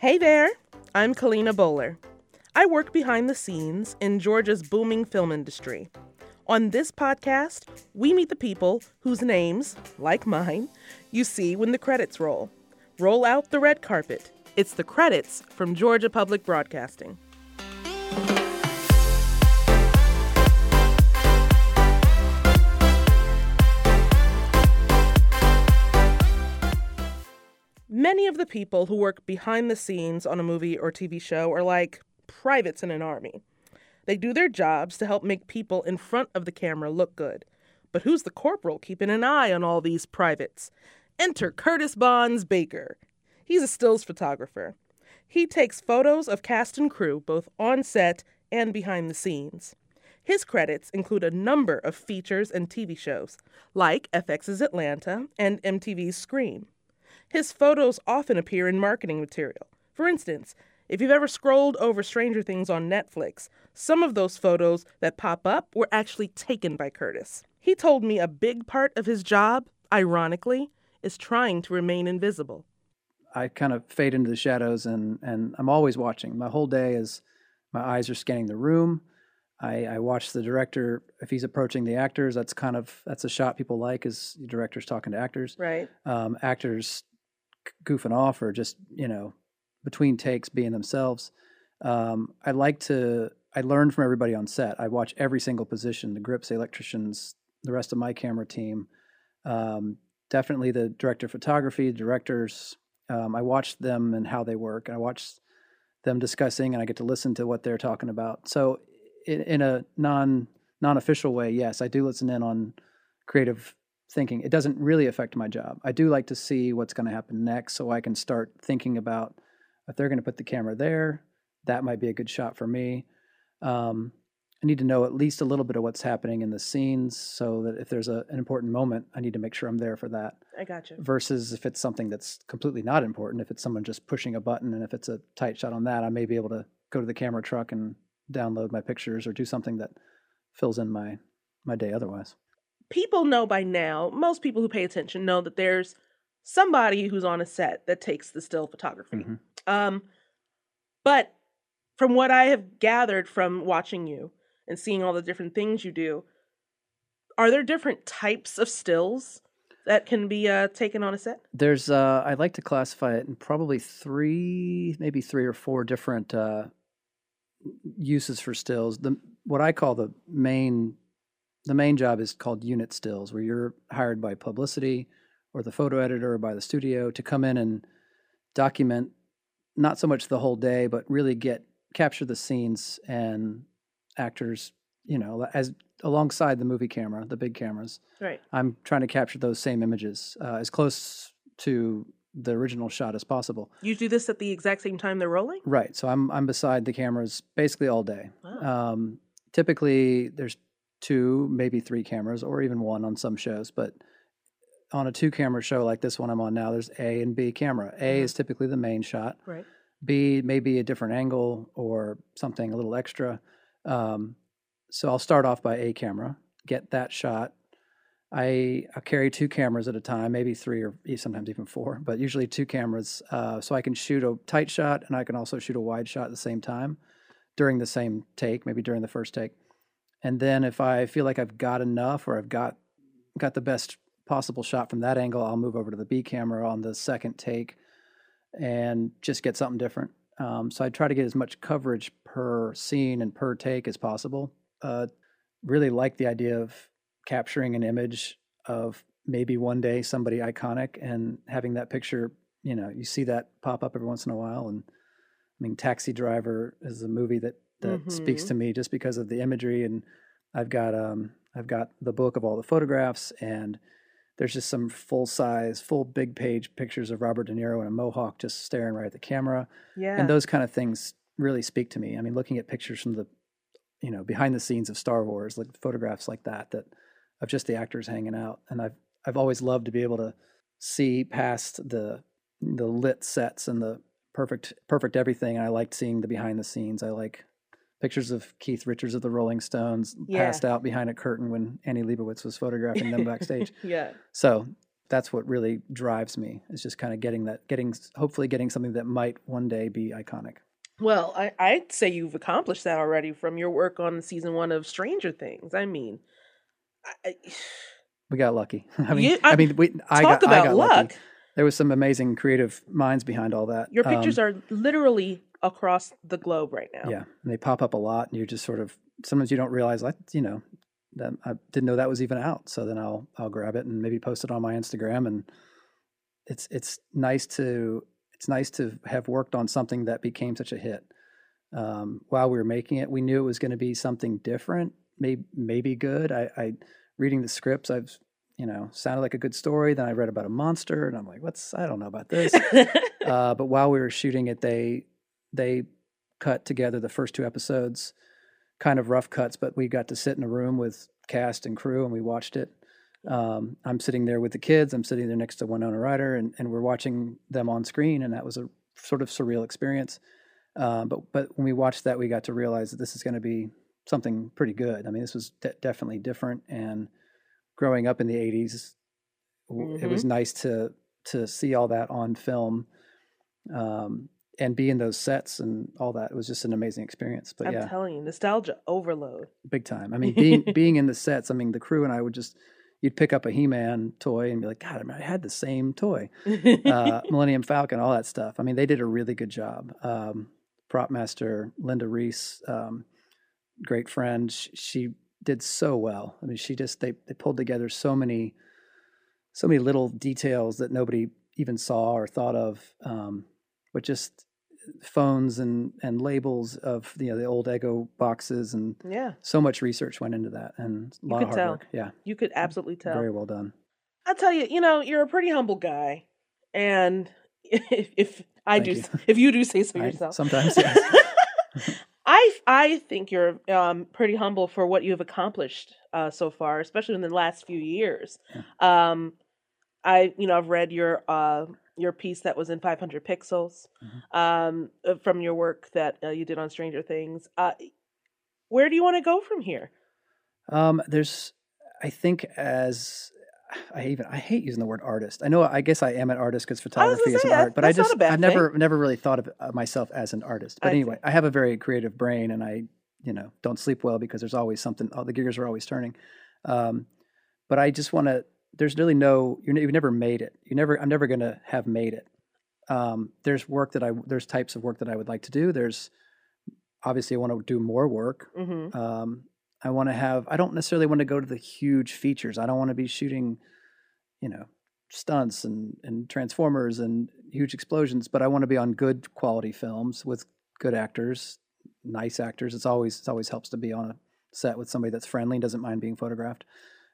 Hey there, I'm Kalina Bowler. I work behind the scenes in Georgia's booming film industry. On this podcast, we meet the people whose names, like mine, you see when the credits roll. Roll out the red carpet. It's the credits from Georgia Public Broadcasting. Many of the people who work behind the scenes on a movie or TV show are like privates in an army. They do their jobs to help make people in front of the camera look good. But who's the corporal keeping an eye on all these privates? Enter Curtis Bonds Baker. He's a stills photographer. He takes photos of cast and crew both on set and behind the scenes. His credits include a number of features and TV shows, like FX's Atlanta and MTV's Scream. His photos often appear in marketing material. For instance, if you've ever scrolled over Stranger Things on Netflix, some of those photos that pop up were actually taken by Curtis. He told me a big part of his job, ironically, is trying to remain invisible. I kind of fade into the shadows and I'm always watching. My whole day is my eyes are scanning the room. I watch the director. If he's approaching the actors, that's a shot people like, is the director's talking to actors. Right. Actors goofing off or just, between takes being themselves. I learn from everybody on set. I watch every single position, the grips, the electricians, the rest of my camera team. Definitely the director of photography, directors. I watch them and how they work. I watch them discussing and I get to listen to what they're talking about. So in a non-official way, yes, I do listen in on creative thinking. It doesn't really affect my job. I do like to see what's going to happen next so I can start thinking about if they're going to put the camera there, that might be a good shot for me. I need to know at least a little bit of what's happening in the scenes so that if there's an important moment, I need to make sure I'm there for that. I gotcha. Versus if it's something that's completely not important, if it's someone just pushing a button and if it's a tight shot on that, I may be able to go to the camera truck and download my pictures or do something that fills in my day otherwise. People know by now, most people who pay attention know that there's somebody who's on a set that takes the still photography. Mm-hmm. But from what I have gathered from watching you and seeing all the different things you do, are there different types of stills that can be taken on a set? There's, I'd like to classify it in probably maybe three or four different uses for stills. What I call the main job is called unit stills, where you're hired by publicity or the photo editor or by the studio to come in and document not so much the whole day, but really capture the scenes and actors, as alongside the movie camera, the big cameras. Right. I'm trying to capture those same images as close to the original shot as possible. You do this at the exact same time they're rolling? Right. So I'm beside the cameras basically all day. Wow. Typically there's 2, maybe 3 cameras or even 1 on some shows, but on a 2-camera show like this one I'm on now, there's A and B camera. A is typically the main shot. Right. B may be a different angle or something a little extra. So I'll start off by A camera, get that shot. I carry 2 cameras at a time, maybe 3 or sometimes even 4, but usually 2 cameras. So I can shoot a tight shot and I can also shoot a wide shot at the same time during the same take, maybe during the first take. And then if I feel like I've got enough or I've got the best possible shot from that angle, I'll move over to the B camera on the second take and just get something different. So I try to get as much coverage per scene and per take as possible. Really like the idea of capturing an image of maybe one day somebody iconic and having that picture, you see that pop up every once in a while. And I mean, Taxi Driver is a movie that speaks to me just because of the imagery. And I've got the book of all the photographs, and there's just some full big page pictures of Robert De Niro in a mohawk just staring right at the camera. Yeah. And those kind of things really speak to me. I mean, looking at pictures from the, behind the scenes of Star Wars, like photographs like that of just the actors hanging out. And I've always loved to be able to see past the lit sets and the perfect everything. And I liked seeing the behind the scenes. I like pictures of Keith Richards of the Rolling Stones passed out behind a curtain when Annie Leibovitz was photographing them backstage. Yeah. So that's what really drives me. Is just kind of hopefully getting something that might one day be iconic. Well, I'd say you've accomplished that already from your work on season one of Stranger Things. I mean, I, We got lucky. you I mean, talk I about got lucky. luck. There was some amazing creative minds behind all that. Your pictures are literally across the globe right now. Yeah, and they pop up a lot, and you're just sort of sometimes you don't realize, like, that I didn't know that was even out. So then I'll grab it and maybe post it on my Instagram, and it's nice to have worked on something that became such a hit. While we were making it, we knew it was going to be something different, maybe good. I reading the scripts, I've sounded like a good story. Then I read about a monster, and I'm like, I don't know about this. But while we were shooting it, they cut together the first 2 episodes, kind of rough cuts, but we got to sit in a room with cast and crew, and we watched it. I'm sitting there with the kids. I'm sitting there next to Winona Ryder, and we're watching them on screen, and that was a sort of surreal experience. But when we watched that, we got to realize that this is going to be something pretty good. I mean, this was definitely different. And growing up in the '80s, it was nice to see all that on film, and be in those sets and all that. It was just an amazing experience. But I'm telling you, nostalgia overload, big time. I mean, being in the sets. I mean, the crew and I would you'd pick up a He-Man toy and be like, God, I had the same toy. Millennium Falcon, all that stuff. I mean, they did a really good job. Prop master Linda Reese, great friend. She did so well. I mean, they pulled together so many little details that nobody even saw or thought of, but just phones and labels of the old Eggo boxes, and so much research went into that, and a lot of hard work. Yeah, you could absolutely tell. Very well done. I'll tell you, you're a pretty humble guy, and if you do say so yourself, sometimes yes. I think you're pretty humble for what you've accomplished so far, especially in the last few years. Yeah. I've read your piece that was in 500 Pixels, from your work that you did on Stranger Things. Where do you want to go from here? I think I hate using the word artist. I guess I am an artist because photography is an art, but I never really thought of myself as an artist. But anyway, I have a very creative brain, and I don't sleep well because there's always something. All the gears are always turning. But I just want to. There's really you've never made it. I'm never going to have made it. There's types of work that I would like to do. Obviously I want to do more work. Mm-hmm. I don't necessarily want to go to the huge features. I don't want to be shooting, stunts and Transformers and huge explosions, but I want to be on good quality films with good actors, nice actors. It always helps to be on a set with somebody that's friendly and doesn't mind being photographed.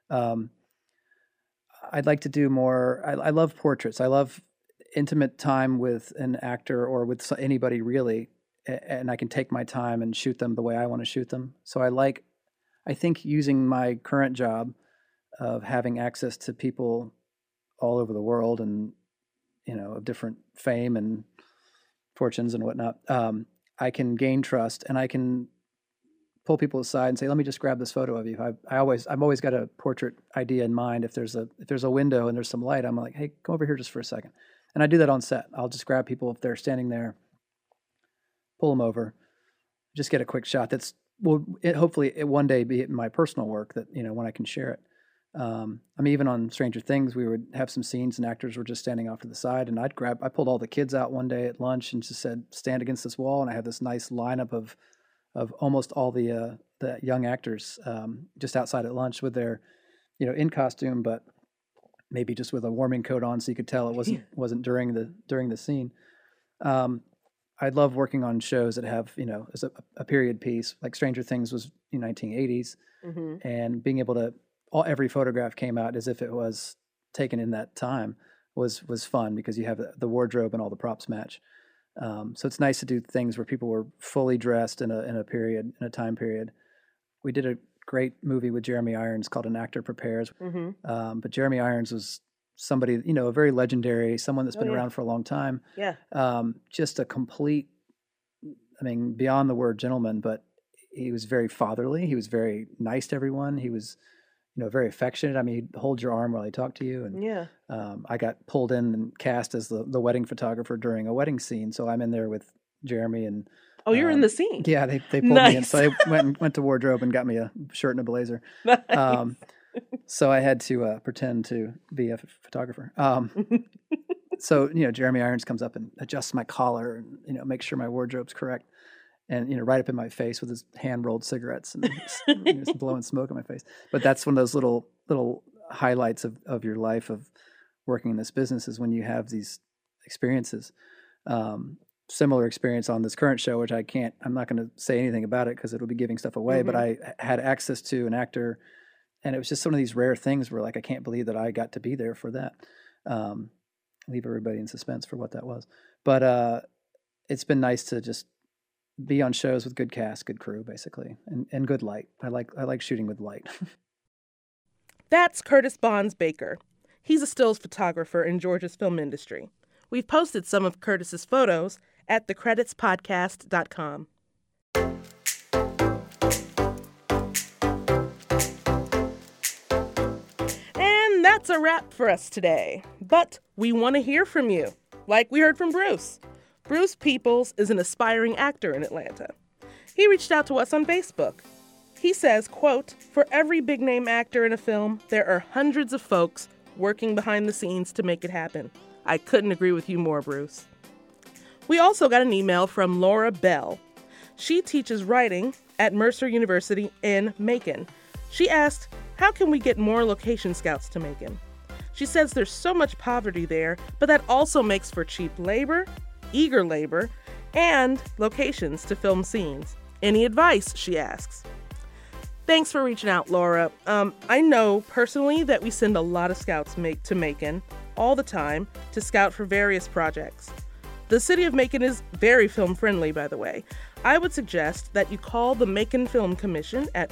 I'd like to do more. I love portraits. I love intimate time with an actor or with anybody really, and I can take my time and shoot them the way I want to shoot them. So I think using my current job of having access to people all over the world and, of different fame and fortunes and whatnot, I can gain trust, and I can pull people aside and say, let me just grab this photo of you. I've always got a portrait idea in mind. If there's a window and there's some light, I'm like, hey, come over here just for a second. And I do that on set. I'll just grab people if they're standing there, pull them over, just get a quick shot. Hopefully it one day be my personal work that, when I can share it. Even on Stranger Things, we would have some scenes and actors were just standing off to the side, and I pulled all the kids out one day at lunch and just said, stand against this wall. And I had this nice lineup of almost all the young actors, just outside at lunch with their, in costume, but maybe just with a warming coat on, so you could tell it wasn't during the scene. I love working on shows that have, as a period piece, like Stranger Things was 1980s, mm-hmm. and being able to, every photograph came out as if it was taken in that time was fun because you have the wardrobe and all the props match. So it's nice to do things where people were fully dressed in a time period. We did a great movie with Jeremy Irons called An Actor Prepares. Mm-hmm. But Jeremy Irons was somebody, a very legendary, someone that's been around for a long time. Yeah. Just a complete, beyond the word gentleman, but he was very fatherly. He was very nice to everyone. He was, very affectionate. I mean, he'd hold your arm while he talked to you. And Yeah. I got pulled in and cast as the wedding photographer during a wedding scene. So I'm in there with Jeremy and. Oh, you're in the scene. Yeah, they pulled me in. So I went to wardrobe and got me a shirt and a blazer. Nice. So I had to pretend to be a photographer. So, Jeremy Irons comes up and adjusts my collar and, makes sure my wardrobe's correct. And, right up in my face with his hand-rolled cigarettes and just blowing smoke in my face. But that's one of those little highlights of your life of working in this business is when you have these experiences. Similar experience on this current show, which I'm not going to say anything about it because it'll be giving stuff away, but I had access to an actor, and it was just one of these rare things where, like, I can't believe that I got to be there for that. Leave everybody in suspense for what that was. But it's been nice to just be on shows with good cast, good crew, basically, and good light. I like shooting with light. That's Curtis Bonds Baker. He's a stills photographer in Georgia's film industry. We've posted some of Curtis's photos at thecreditspodcast.com. And that's a wrap for us today. But we want to hear from you, like we heard from Bruce. Bruce Peoples is an aspiring actor in Atlanta. He reached out to us on Facebook. He says, quote, "For every big-name actor in a film, there are hundreds of folks working behind the scenes to make it happen. I couldn't agree with you more, Bruce." We also got an email from Laura Bell. She teaches writing at Mercer University in Macon. She asked, how can we get more location scouts to Macon? She says there's so much poverty there, but that also makes for cheap labor, eager labor, and locations to film scenes. Any advice, she asks. Thanks for reaching out, Laura. I know personally that we send a lot of scouts to Macon all the time to scout for various projects. The city of Macon is very film friendly, by the way. I would suggest that you call the Macon Film Commission at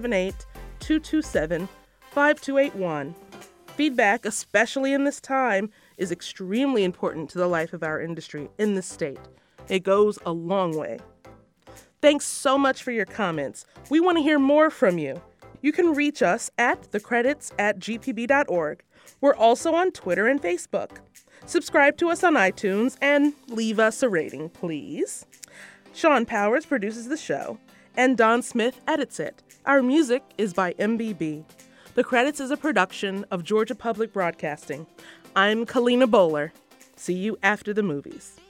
478-227-5281. Feedback, especially in this time, is extremely important to the life of our industry in this state. It goes a long way. Thanks so much for your comments. We want to hear more from you. You can reach us at thecredits@gpb.org. We're also on Twitter and Facebook. Subscribe to us on iTunes and leave us a rating, please. Sean Powers produces the show, and Don Smith edits it. Our music is by MBB. The Credits is a production of Georgia Public Broadcasting. I'm Kalina Bowler. See you after the movies.